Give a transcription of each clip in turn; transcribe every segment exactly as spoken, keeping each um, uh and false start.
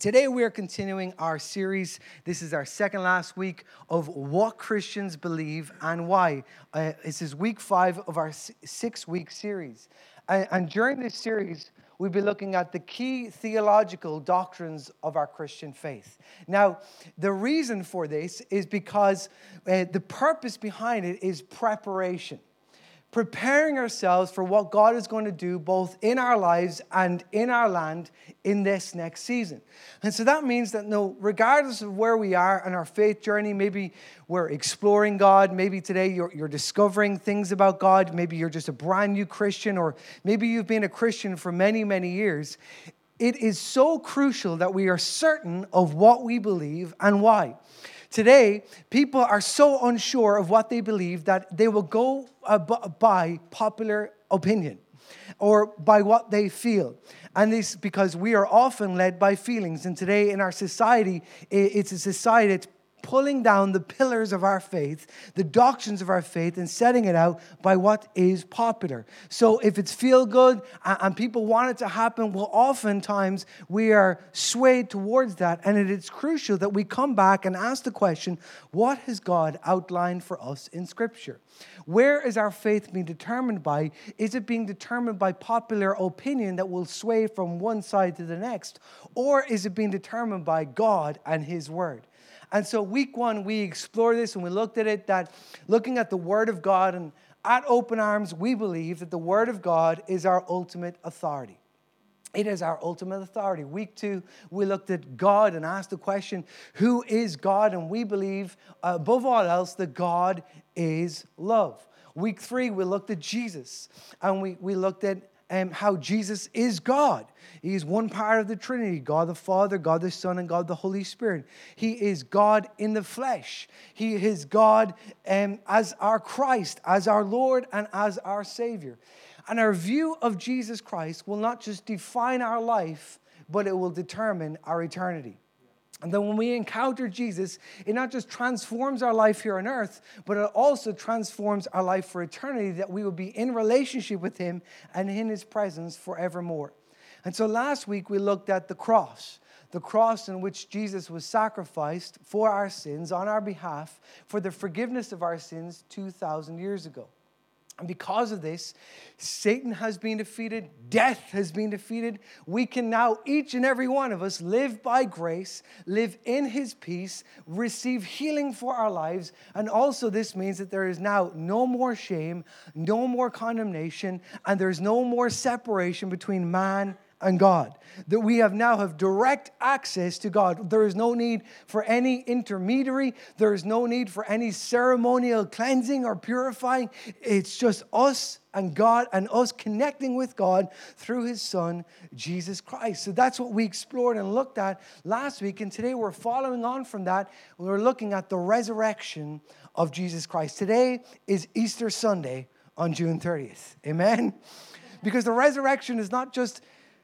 Today we are continuing our series. This is our second last week of What Christians Believe and Why. Uh, this is week five of our six-week series. And, and during this series, we'll be looking at the key theological doctrines of our Christian faith. Now, the reason for this is because uh, the purpose behind it is preparation. Preparing ourselves for what God is going to do both in our lives and in our land in this next season. And so that means that no, regardless of where we are in our faith journey, maybe we're exploring God, maybe today you're, you're discovering things about God, maybe you're just a brand new Christian, or maybe you've been a Christian for many, many years. It is so crucial that we are certain of what we believe and why. Today, people are so unsure of what they believe that they will go uh, by popular opinion or by what they feel. And this because we are often led by feelings. And today in our society, it's a society that's pulling down the pillars of our faith, the doctrines of our faith, and setting it out by what is popular. So if it's feel good and people want it to happen, well, oftentimes we are swayed towards that. And it is crucial that we come back and ask the question, what has God outlined for us in Scripture? Where is our faith being determined by? Is it being determined by popular opinion that will sway from one side to the next? Or is it being determined by God and His Word? And so week one, we explored this and we looked at it, that looking at the Word of God, and at Open Arms, we believe that the Word of God is our ultimate authority. It is our ultimate authority. Week two, we looked at God and asked the question, who is God? And we believe, uh, above all else, that God is love. Week three, we looked at Jesus, and we, we looked at Um, how Jesus is God. He is one part of the Trinity, God the Father, God the Son, and God the Holy Spirit. He is God in the flesh. He is God um, as our Christ, as our Lord, and as our Savior. And our view of Jesus Christ will not just define our life, but it will determine our eternity. And then when we encounter Jesus, it not just transforms our life here on earth, but it also transforms our life for eternity, that we will be in relationship with Him and in His presence forevermore. And so last week we looked at the cross, the cross in which Jesus was sacrificed for our sins on our behalf for the forgiveness of our sins two thousand years ago. And because of this, Satan has been defeated, death has been defeated. We can now, each and every one of us, live by grace, live in His peace, receive healing for our lives. And also this means that there is now no more shame, no more condemnation, and there's no more separation between man and God. That we have now have direct access to God. There is no need for any intermediary. There is no need for any ceremonial cleansing or purifying. It's just us and God, and us connecting with God through His Son, Jesus Christ. So that's what we explored and looked at last week. And today we're following on from that. We're looking at the resurrection of Jesus Christ. Today is Easter Sunday on June thirtieth. Amen? Because the resurrection is not just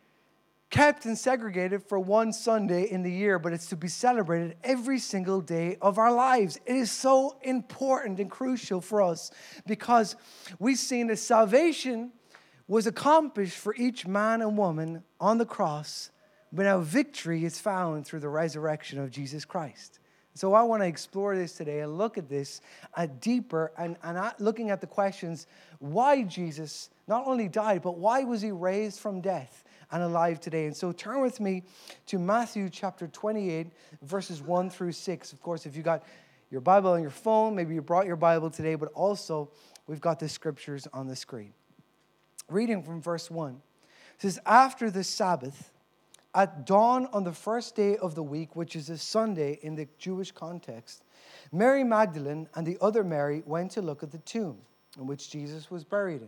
kept and segregated for one Sunday in the year, but it's to be celebrated every single day of our lives. It is so important and crucial for us because we've seen that salvation was accomplished for each man and woman on the cross, but now victory is found through the resurrection of Jesus Christ. So I want to explore this today and look at this uh, deeper and, and looking at the questions, why Jesus not only died, but why was He raised from death and alive today? And so turn with me to Matthew chapter twenty-eight, verses one through six. Of course, if you got your Bible on your phone, maybe you brought your Bible today, but also we've got the scriptures on the screen. Reading from verse one. It says, after the Sabbath, at dawn on the first day of the week, which is a Sunday in the Jewish context, Mary Magdalene and the other Mary went to look at the tomb in which Jesus was buried in.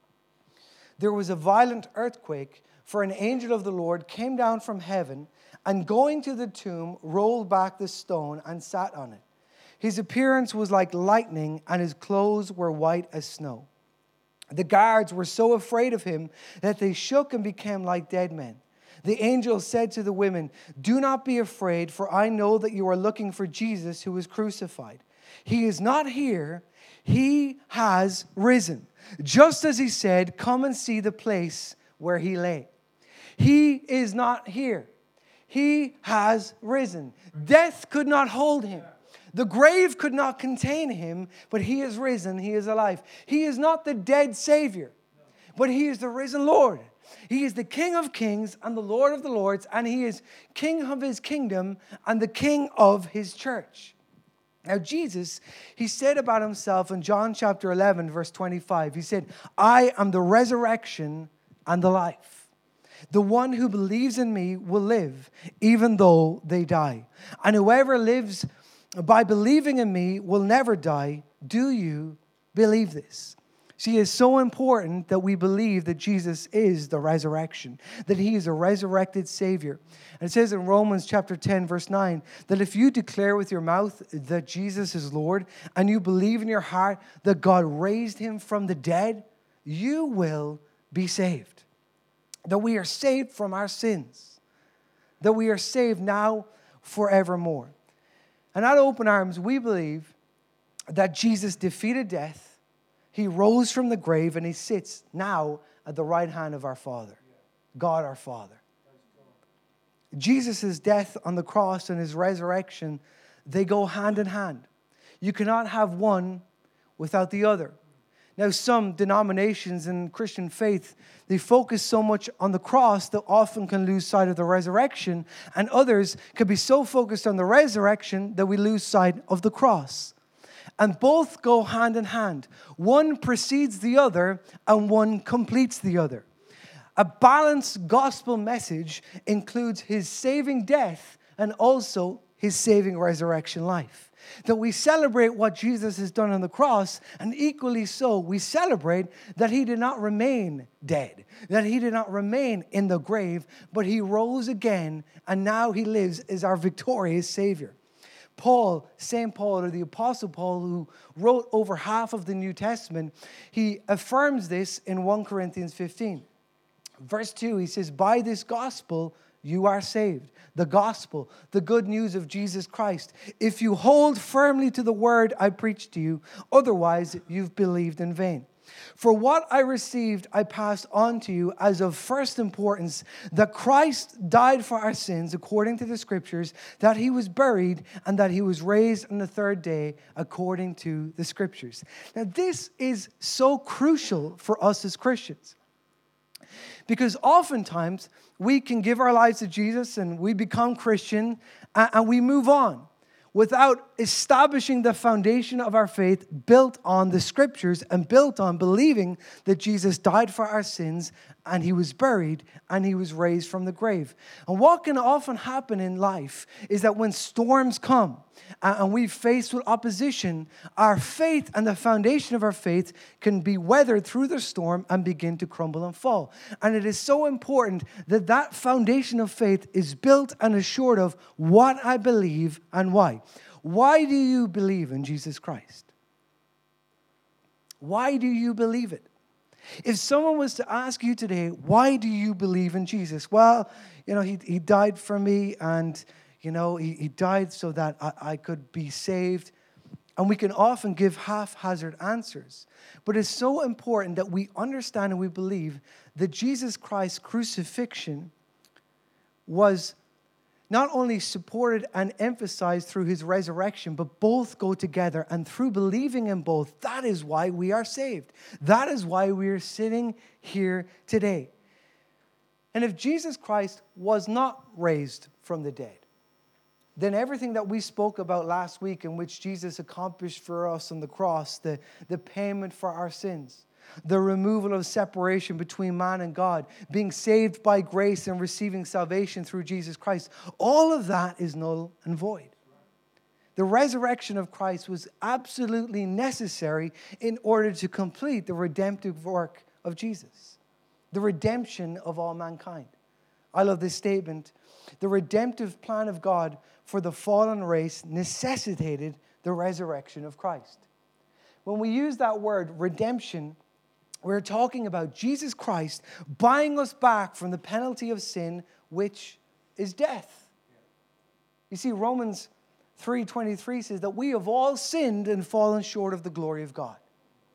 There was a violent earthquake, for an angel of the Lord came down from heaven and going to the tomb, rolled back the stone and sat on it. His appearance was like lightning and his clothes were white as snow. The guards were so afraid of him that they shook and became like dead men. The angel said to the women, do not be afraid, for I know that you are looking for Jesus who was crucified. He is not here. He has risen. Just as He said, come and see the place where He lay. He is not here. He has risen. Death could not hold him. The grave could not contain him, but he is risen. He is alive. He is not the dead Savior, but he is the risen Lord. He is the King of kings and the Lord of the lords, and he is King of his kingdom and the King of his church. Now, Jesus, he said about himself in John chapter eleven, verse twenty-five, he said, I am the resurrection and the life. The one who believes in me will live, even though they die. And whoever lives by believing in me will never die. Do you believe this? See, it's so important that we believe that Jesus is the resurrection, that he is a resurrected Savior. And it says in Romans chapter ten, verse nine, that if you declare with your mouth that Jesus is Lord, and you believe in your heart that God raised him from the dead, you will be saved. That we are saved from our sins. That we are saved now forevermore. And at Open Arms, we believe that Jesus defeated death. He rose from the grave and he sits now at the right hand of our Father, God our Father. Jesus' death on the cross and his resurrection, they go hand in hand. You cannot have one without the other. Now, some denominations in Christian faith, they focus so much on the cross that often can lose sight of the resurrection, and others can be so focused on the resurrection that we lose sight of the cross. And both go hand in hand. One precedes the other, and one completes the other. A balanced gospel message includes his saving death and also his saving resurrection life. That we celebrate what Jesus has done on the cross, and equally so, we celebrate that he did not remain dead, that he did not remain in the grave, but he rose again, and now he lives as our victorious Savior. Paul, Saint Paul, or the Apostle Paul, who wrote over half of the New Testament, he affirms this in First Corinthians fifteen. Verse two, he says, by this gospel you are saved. The gospel, the good news of Jesus Christ. If you hold firmly to the word I preached to you, otherwise you've believed in vain. For what I received, I passed on to you as of first importance, that Christ died for our sins according to the scriptures, that he was buried, and that he was raised on the third day according to the scriptures. Now, this is so crucial for us as Christians. Because oftentimes we can give our lives to Jesus and we become Christian and we move on without establishing the foundation of our faith built on the scriptures and built on believing that Jesus died for our sins and he was buried and he was raised from the grave. And what can often happen in life is that when storms come and we face with opposition, our faith and the foundation of our faith can be weathered through the storm and begin to crumble and fall. And it is so important that that foundation of faith is built and assured of what I believe and why. Why do you believe in Jesus Christ? Why do you believe it? If someone was to ask you today, why do you believe in Jesus? Well, you know, he, he died for me and, you know, he, he died so that I, I could be saved. And we can often give haphazard answers. But it's so important that we understand and we believe that Jesus Christ's crucifixion was not only supported and emphasized through his resurrection, but both go together. And through believing in both, that is why we are saved. That is why we are sitting here today. And if Jesus Christ was not raised from the dead, then everything that we spoke about last week, in which Jesus accomplished for us on the cross, the, the payment for our sins, the removal of separation between man and God, being saved by grace and receiving salvation through Jesus Christ, all of that is null and void. The resurrection of Christ was absolutely necessary in order to complete the redemptive work of Jesus, the redemption of all mankind. I love this statement. The redemptive plan of God for the fallen race necessitated the resurrection of Christ. When we use that word, redemption, we're talking about Jesus Christ buying us back from the penalty of sin, which is death. You see, Romans three twenty-three says that we have all sinned and fallen short of the glory of God.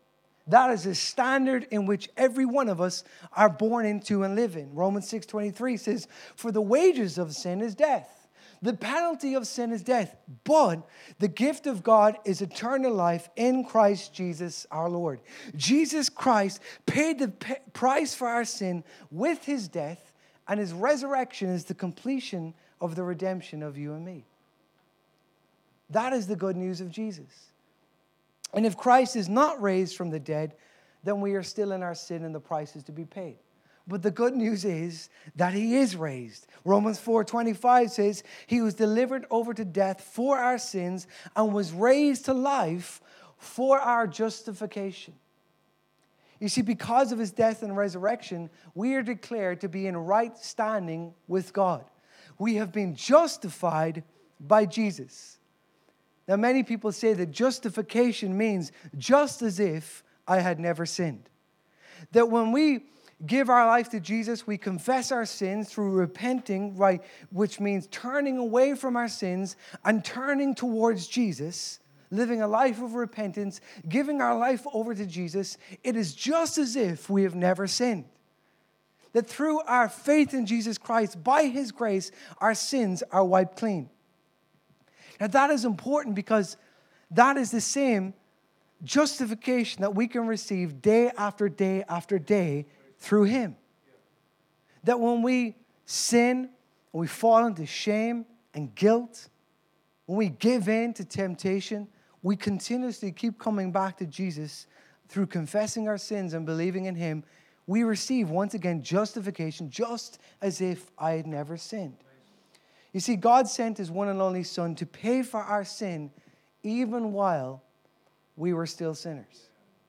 That is a standard in which every one of us are born into and live in. Romans six twenty-three says, for the wages of sin is death. The penalty of sin is death. But the gift of God is eternal life in Christ Jesus our Lord. Jesus Christ paid the p- price for our sin with his death, and his resurrection is the completion of the redemption of you and me. That is the good news of Jesus. And if Christ is not raised from the dead, then we are still in our sin and the price is to be paid. But the good news is that he is raised. Romans four twenty-five says, he was delivered over to death for our sins and was raised to life for our justification. You see, because of his death and resurrection, we are declared to be in right standing with God. We have been justified by Jesus. Now, many people say that justification means just as if I had never sinned. That when we give our life to Jesus, we confess our sins through repenting, right, which means turning away from our sins and turning towards Jesus, living a life of repentance, giving our life over to Jesus. It is just as if we have never sinned. That through our faith in Jesus Christ, by his grace, our sins are wiped clean. Now that is important because that is the same justification that we can receive day after day after day through him. That when we sin, when we fall into shame and guilt, when we give in to temptation, we continuously keep coming back to Jesus through confessing our sins and believing in him. We receive, once again, justification just as if I had never sinned. You see, God sent his one and only Son to pay for our sin even while we were still sinners.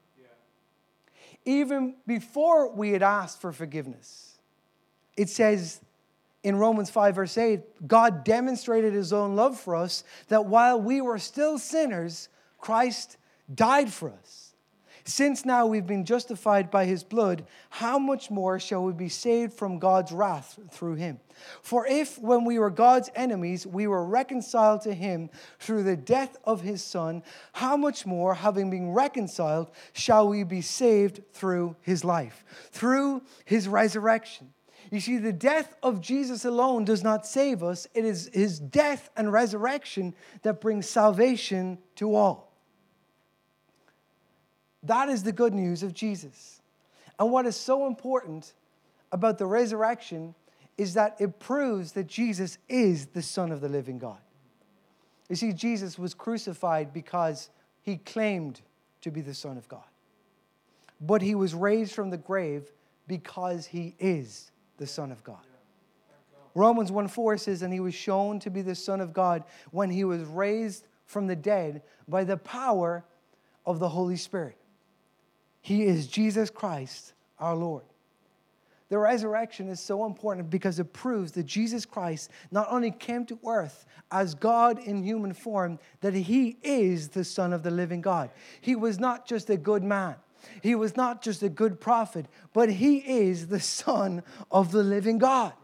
Even before we had asked for forgiveness. It says in Romans five verse eight, God demonstrated his own love for us that while we were still sinners, Christ died for us. Since now we've been justified by his blood, how much more shall we be saved from God's wrath through him? For if, when we were God's enemies, we were reconciled to him through the death of his Son, how much more, having been reconciled, shall we be saved through his life, through his resurrection? You see, the death of Jesus alone does not save us. It is his death and resurrection that brings salvation to all. That is the good news of Jesus. And what is so important about the resurrection is that it proves that Jesus is the Son of the living God. You see, Jesus was crucified because he claimed to be the Son of God. But he was raised from the grave because he is the Son of God. Romans one four says, and he was shown to be the Son of God when he was raised from the dead by the power of the Holy Spirit. He is Jesus Christ, our Lord. The resurrection is so important because it proves that Jesus Christ not only came to earth as God in human form, that he is the Son of the living God. He was not just a good man. He was not just a good prophet, but he is the Son of the living God.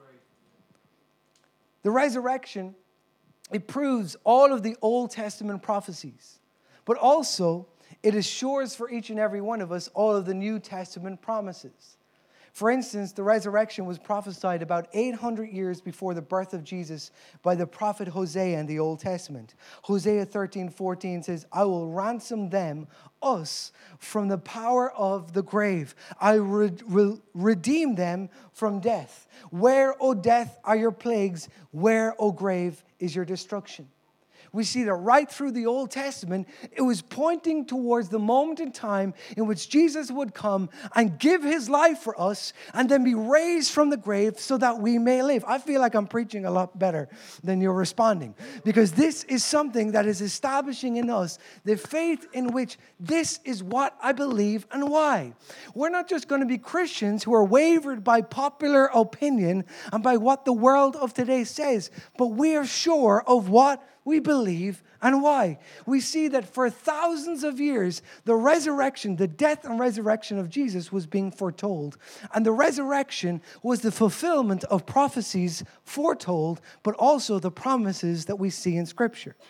The resurrection, it proves all of the Old Testament prophecies, but also it assures for each and every one of us all of the New Testament promises. For instance, the resurrection was prophesied about eight hundred years before the birth of Jesus by the prophet Hosea in the Old Testament. Hosea thirteen fourteen says, I will ransom them, us, from the power of the grave. I will redeem them from death. Where, O death, are your plagues? Where, O grave, is your destruction? We see that right through the Old Testament, it was pointing towards the moment in time in which Jesus would come and give his life for us and then be raised from the grave so that we may live. I feel like I'm preaching a lot better than you're responding, because this is something that is establishing in us the faith in which this is what I believe and why. We're not just going to be Christians who are wavered by popular opinion and by what the world of today says, but we are sure of what we believe and why. We see that for thousands of years, the resurrection, the death and resurrection of Jesus was being foretold. And the resurrection was the fulfillment of prophecies foretold, but also the promises that we see in Scripture.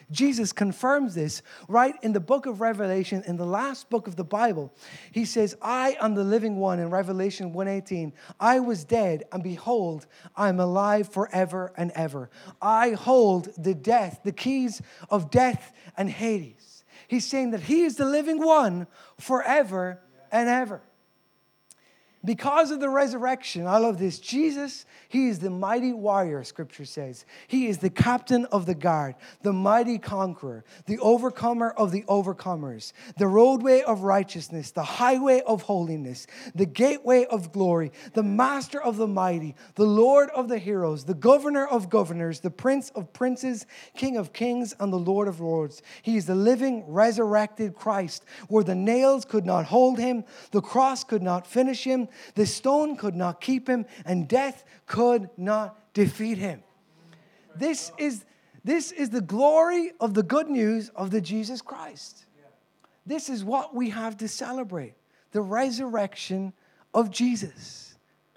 Jesus confirms this right in the book of Revelation, in the last book of the Bible. He says, I am the living one in Revelation one eighteen. I was dead, and behold, I am alive forever and ever. I hold the death, the keys of death and Hades. He's saying that he is the living one forever and ever. Because of the resurrection, I love this. Jesus, he is the mighty warrior, Scripture says. He is the captain of the guard, the mighty conqueror, the overcomer of the overcomers, the roadway of righteousness, the highway of holiness, the gateway of glory, the master of the mighty, the Lord of the heroes, the governor of governors, the prince of princes, king of kings, and the Lord of lords. He is the living, resurrected Christ, where the nails could not hold him, the cross could not finish him, the stone could not keep him, and death could not defeat him. This is, this is the glory of the good news of the Jesus Christ. This is what we have to celebrate, the resurrection of Jesus.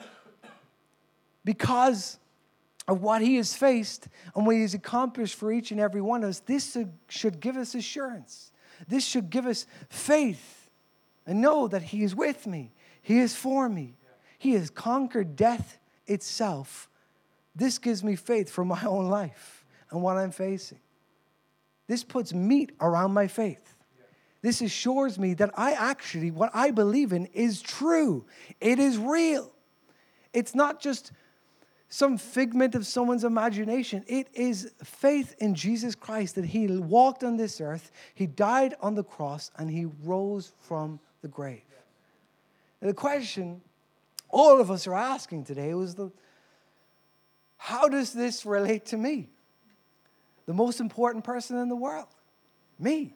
Because of what he has faced and what he has accomplished for each and every one of us, this should give us assurance. This should give us faith and know that he is with me. He is for me. He has conquered death itself. This gives me faith for my own life and what I'm facing. This puts meat around my faith. This assures me that I actually, what I believe in is true. It is real. It's not just some figment of someone's imagination. It is faith in Jesus Christ, that he walked on this earth, he died on the cross, and he rose from the grave. The question all of us are asking today was, the, how does this relate to me? The most important person in the world, me.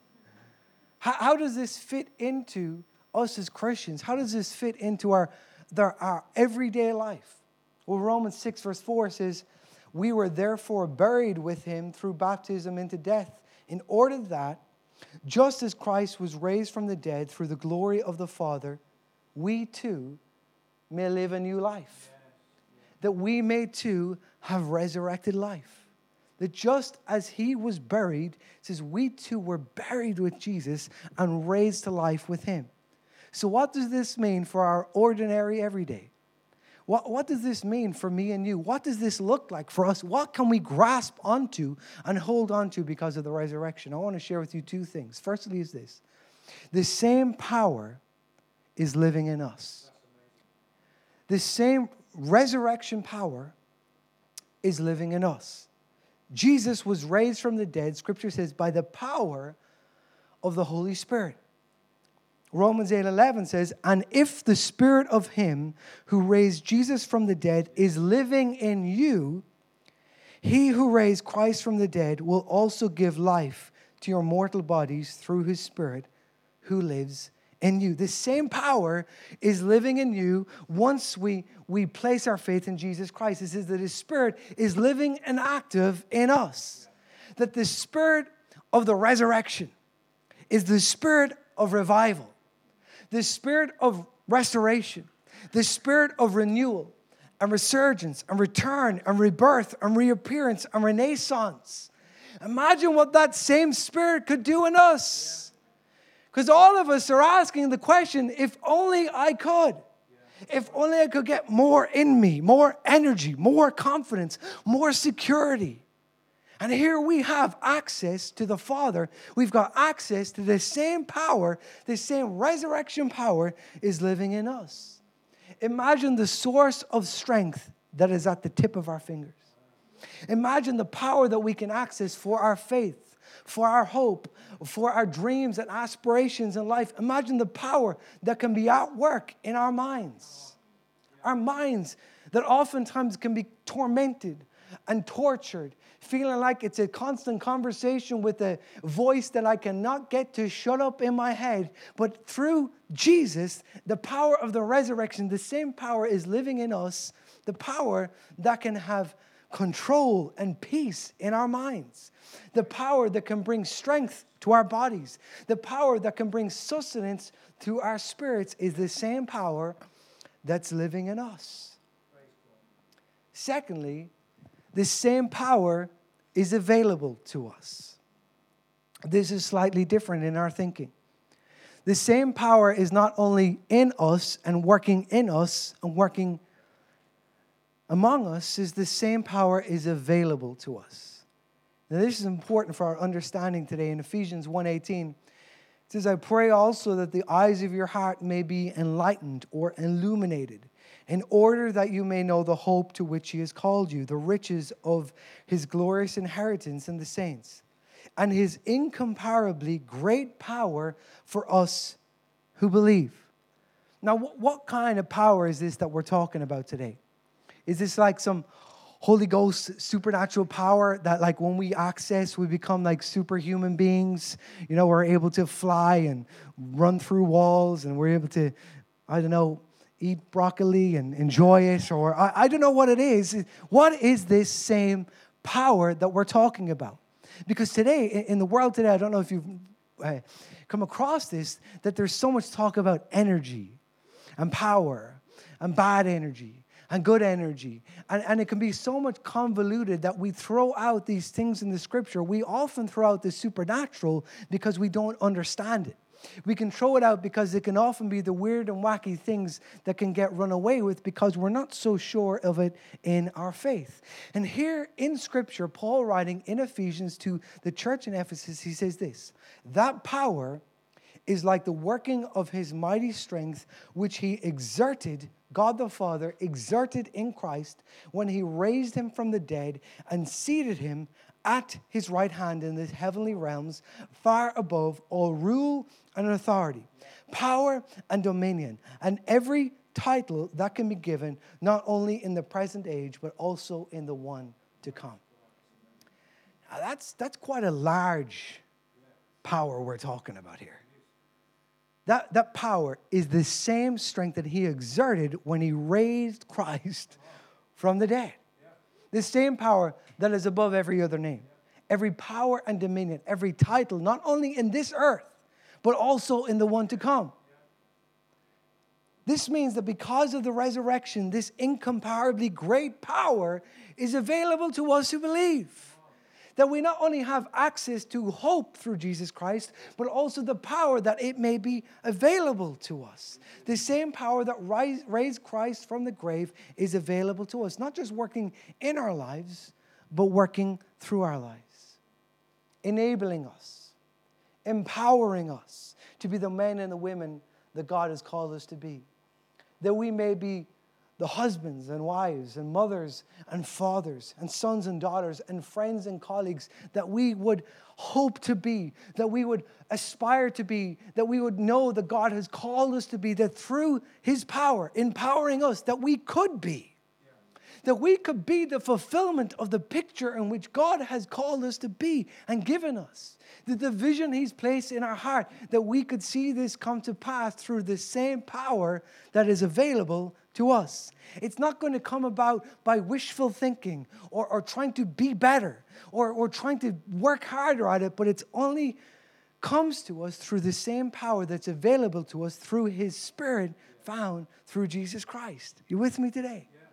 How, how does this fit into us as Christians? How does this fit into our, the, our everyday life? Well, Romans six verse four says, we were therefore buried with him through baptism into death, in order that, just as Christ was raised from the dead through the glory of the Father, we too may live a new life. That we may too have resurrected life. That just as he was buried, it says we too were buried with Jesus and raised to life with him. So what does this mean for our ordinary everyday? What, what does this mean for me and you? What does this look like for us? What can we grasp onto and hold onto because of the resurrection? I want to share with you two things. Firstly is this. The same power is living in us. The same resurrection power is living in us. Jesus was raised from the dead, Scripture says, by the power of the Holy Spirit. Romans eight eleven says, and if the Spirit of him who raised Jesus from the dead is living in you, he who raised Christ from the dead will also give life to your mortal bodies through his Spirit who lives in you. The same power is living in you once we, we place our faith in Jesus Christ. It says that his Spirit is living and active in us. That the Spirit of the resurrection is the Spirit of revival, the Spirit of restoration, the Spirit of renewal and resurgence and return and rebirth and reappearance and renaissance. Imagine what that same Spirit could do in us. Because all of us are asking the question, if only I could. If only I could get more in me, more energy, more confidence, more security. And here we have access to the Father. We've got access to the same power, the same resurrection power is living in us. Imagine the source of strength that is at the tip of our fingers. Imagine the power that we can access for our faith, for our hope, for our dreams and aspirations in life. Imagine the power that can be at work in our minds. Our minds that oftentimes can be tormented and tortured, feeling like it's a constant conversation with a voice that I cannot get to shut up in my head. But through Jesus, the power of the resurrection, the same power is living in us, the power that can have control and peace in our minds, the power that can bring strength to our bodies, the power that can bring sustenance to our spirits is the same power that's living in us. Secondly, the same power is available to us. this is slightly different in our thinking. The same power is not only in us and working in us and working among us, is the same power is available to us. Now this is important for our understanding today. In Ephesians one eighteen, it says, I pray also that the eyes of your heart may be enlightened or illuminated, in order that you may know the hope to which he has called you, the riches of his glorious inheritance in the saints, and his incomparably great power for us who believe. Now, what kind of power is this that we're talking about today? Is this like some Holy Ghost supernatural power that, like, when we access, we become like superhuman beings? You know, we're able to fly and run through walls, and we're able to, I don't know, eat broccoli and enjoy it, or I, I don't know what it is. What is this same power that we're talking about? Because today, in the world today, I don't know if you've uh, come across this, that there's so much talk about energy and power and bad energy and good energy. And, and it can be so much convoluted that we throw out these things in the scripture. We often throw out the supernatural because we don't understand it. We can throw it out because it can often be the weird and wacky things that can get run away with because we're not so sure of it in our faith. And here in Scripture, Paul writing in Ephesians to the church in Ephesus, he says this, that power is like the working of his mighty strength, which he exerted, God the Father exerted in Christ when he raised him from the dead and seated him at his right hand in the heavenly realms, far above all rule and authority, power and dominion, and every title that can be given, not only in the present age, but also in the one to come. Now that's, that's quite a large power we're talking about here. That, that power is the same strength that he exerted when he raised Christ from the dead. The same power that is above every other name. Every power and dominion, every title, not only in this earth, but also in the one to come. This means that because of the resurrection, this incomparably great power is available to us who believe. That we not only have access to hope through Jesus Christ, but also the power that it may be available to us. The same power that rise, raised Christ from the grave is available to us, not just working in our lives, but working through our lives, enabling us, empowering us to be the men and the women that God has called us to be, that we may be the husbands and wives and mothers and fathers and sons and daughters and friends and colleagues that we would hope to be, that we would aspire to be, that we would know that God has called us to be, that through his power, empowering us, that we could be, that we could be the fulfillment of the picture in which God has called us to be and given us. That the vision he's placed in our heart, that we could see this come to pass through the same power that is available to us. It's not going to come about by wishful thinking or, or trying to be better or, or trying to work harder at it, but it's only comes to us through the same power that's available to us through his Spirit found through Jesus Christ. You with me today? Yeah.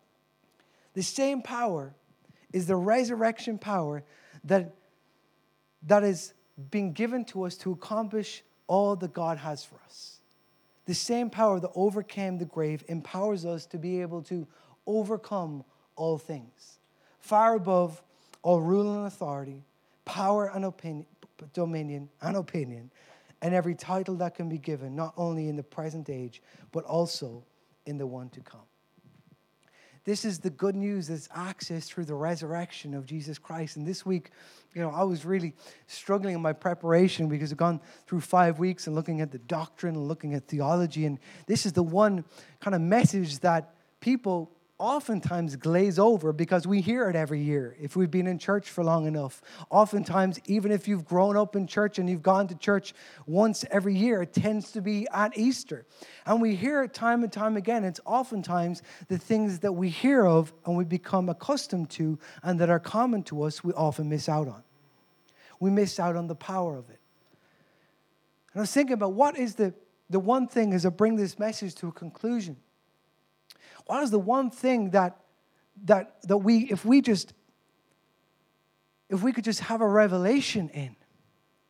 The same power is the resurrection power that, that is being given to us to accomplish all that God has for us. The same power that overcame the grave empowers us to be able to overcome all things, far above all rule and authority, power and opinion, dominion and opinion, and every title that can be given, not only in the present age, but also in the one to come. This is the good news that's accessed through the resurrection of Jesus Christ. And this week, you know, I was really struggling in my preparation because I've gone through five weeks and looking at the doctrine and looking at theology. And this is the one kind of message that people oftentimes glaze over because we hear it every year if we've been in church for long enough. Oftentimes, even if you've grown up in church and you've gone to church once every year, it tends to be at Easter. And we hear it time and time again. It's oftentimes the things that we hear of and we become accustomed to and that are common to us, we often miss out on. We miss out on the power of it. And I was thinking about what is the, the one thing as I bring this message to a conclusion. What is the one thing that that that we, if we just, if we could just have a revelation in,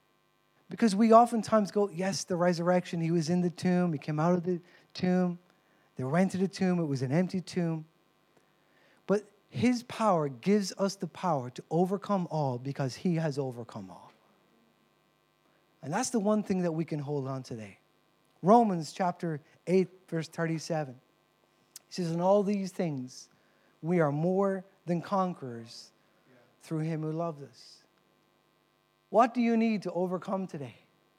Because we oftentimes go, yes, the resurrection, he was in the tomb, he came out of the tomb, they went to the tomb, it was an empty tomb. But his power gives us the power to overcome all because he has overcome all. And that's the one thing that we can hold on today. Romans chapter eight, verse thirty-seven. He says, in all these things, we are more than conquerors through him who loved us. What do you need to overcome today?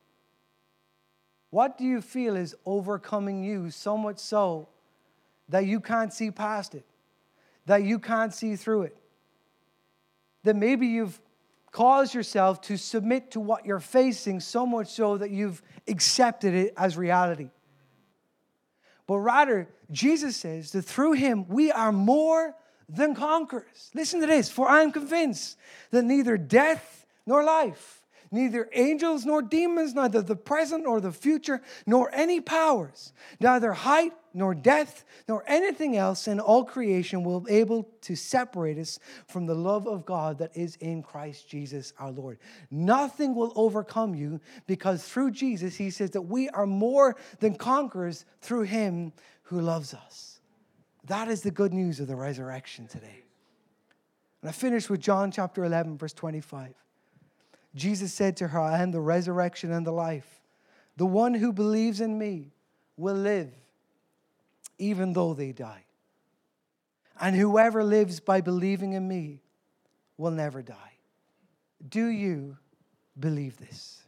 What do you feel is overcoming you so much so that you can't see past it, that you can't see through it? That maybe you've caused yourself to submit to what you're facing so much so that you've accepted it as reality. But rather, Jesus says that through him we are more than conquerors. Listen to this. For I am convinced that neither death nor life, neither angels nor demons, neither the present nor the future, nor any powers, neither height nor depth, nor anything else in all creation will be able to separate us from the love of God that is in Christ Jesus our Lord. Nothing will overcome you because through Jesus, he says that we are more than conquerors through him who loves us. That is the good news of the resurrection today. And I finish with John chapter eleven, verse twenty-five. Jesus said to her, I am the resurrection and the life. The one who believes in me will live even though they die. And whoever lives by believing in me will never die. Do you believe this?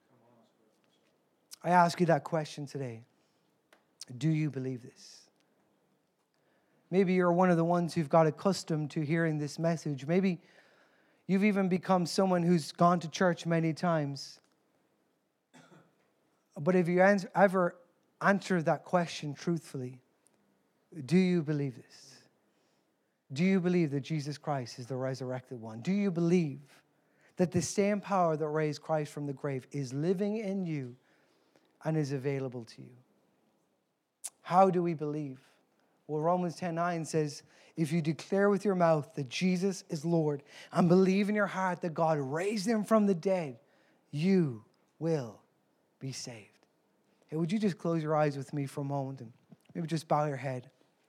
I ask you that question today. Do you believe this? Maybe you're one of the ones who've got accustomed to hearing this message. Maybe you've even become someone who's gone to church many times. But if you ever answer that question truthfully, do you believe this? Do you believe that Jesus Christ is the resurrected one? Do you believe that the same power that raised Christ from the grave is living in you and is available to you? How do we believe? Well, Romans ten nine says, if you declare with your mouth that Jesus is Lord and believe in your heart that God raised him from the dead, you will be saved. Hey, would you just close your eyes with me for a moment and maybe just bow your head?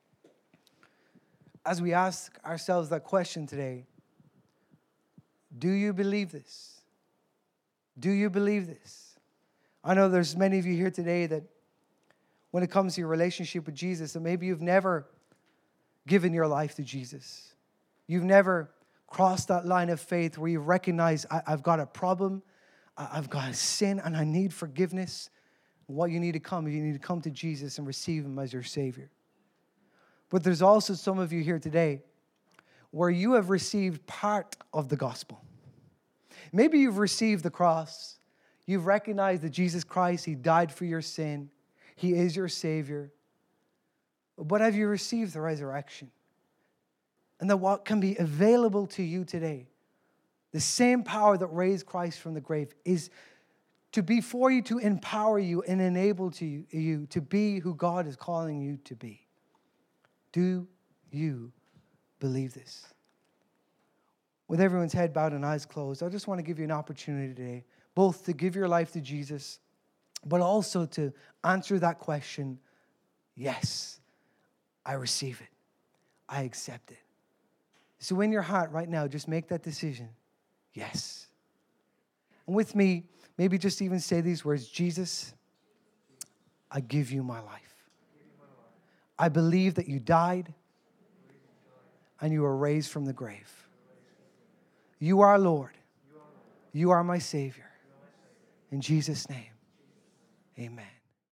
As we ask ourselves that question today, do you believe this? Do you believe this? I know there's many of you here today that when it comes to your relationship with Jesus, that maybe you've never given your life to Jesus. You've never crossed that line of faith where you recognize, I, I've got a problem, I've got a sin, and I need forgiveness. What you need to come, you need to come to Jesus and receive him as your Savior. But there's also some of you here today where you have received part of the gospel. Maybe you've received the cross. You've recognized that Jesus Christ, he died for your sin. He is your Savior. But have you received the resurrection? And that what can be available to you today, the same power that raised Christ from the grave, is to be for you, to empower you and enable to you, you to be who God is calling you to be. Do you believe this? With everyone's head bowed and eyes closed, I just want to give you an opportunity today, both to give your life to Jesus, but also to answer that question, yes, I receive it. I accept it. So in your heart right now, just make that decision, yes. And with me, maybe just even say these words, Jesus, I give you my life. I believe that you died and you were raised from the grave. You are Lord. You are my Savior. In Jesus' name, amen.